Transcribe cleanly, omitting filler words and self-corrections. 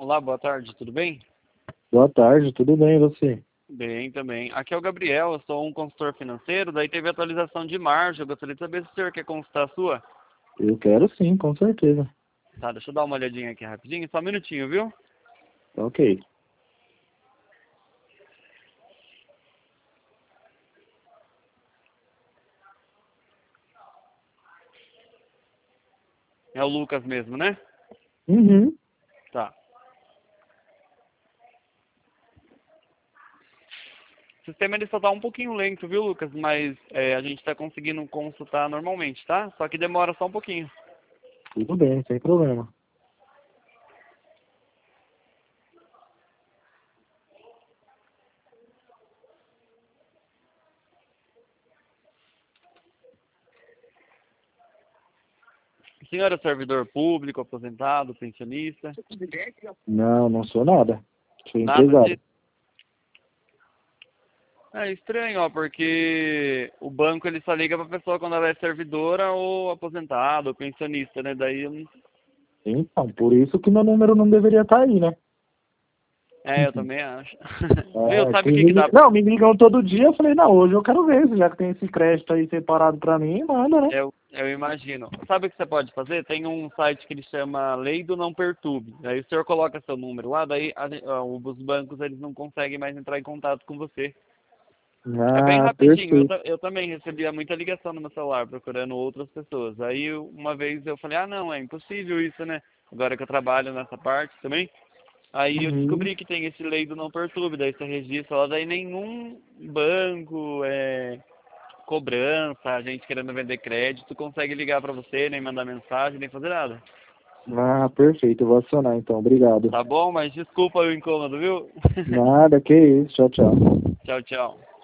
Olá, boa tarde, tudo bem? Boa tarde, tudo bem, e você? Bem também. Aqui é o Gabriel, eu sou um consultor financeiro, daí teve atualização de margem, eu gostaria de saber se o senhor quer consultar a sua. Eu quero sim, com certeza. Tá, deixa eu dar uma olhadinha aqui rapidinho, só um minutinho, viu? Tá ok. É o Lucas mesmo, né? Uhum. Tá. O sistema ele só tá um pouquinho lento, viu, Lucas? Mas a gente tá conseguindo consultar normalmente, tá? Só que demora só um pouquinho. Tudo bem, sem problema. O senhor é servidor público, aposentado, pensionista? Não, não sou nada. Sou Nada empresário. disso? É estranho, ó, porque o banco ele só liga pra pessoa quando ela é servidora ou aposentada ou pensionista, né? Daí eu não... Então, por isso que meu número não deveria estar aí, né? Eu Uhum. também acho. Viu, É, sabe o que que dá? Não, me ligam todo dia, eu falei, não, hoje eu quero ver, já que tem esse crédito aí separado pra mim, manda, né? Eu imagino. Sabe o que você pode fazer? Tem um site que ele chama Lei do Não Perturbe. Aí o senhor coloca seu número lá, daí os bancos eles não conseguem mais entrar em contato com você. É bem Ah, rapidinho. perfeito. Eu também recebia muita ligação no meu celular procurando outras pessoas. Aí uma vez eu falei, ah não, é impossível isso, né? Agora que eu trabalho nessa parte também. Aí eu Uhum. descobri que tem esse lei do não perturbe, daí você registra lá, daí nenhum banco, cobrança, a gente querendo vender crédito, consegue ligar pra você, nem mandar mensagem, nem fazer nada. Ah, perfeito, eu vou acionar então, obrigado. Tá bom? Mas desculpa o incômodo, viu? Nada, que isso, tchau, tchau. Tchau, tchau.